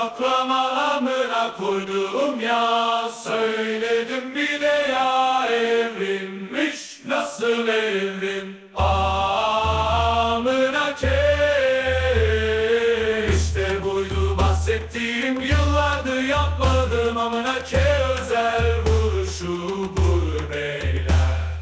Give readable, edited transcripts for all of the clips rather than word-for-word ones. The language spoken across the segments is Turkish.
yoklama amına koydum ya. Söyledim bile ya, evrimmiş nasıl evrim. Amına ke. İşte buydu bahsettiğim, yıllardır yapmadım amına ke. Özel vuruşu budur beyler.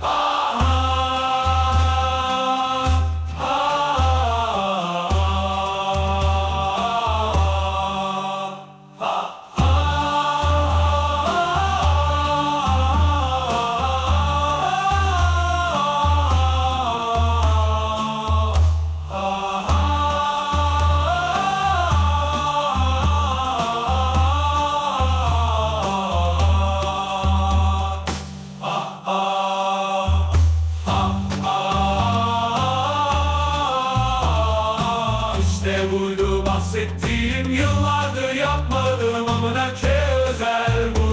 İşte buydu bahsettiğim, yıllardır yapmadım amına ke. Özel bu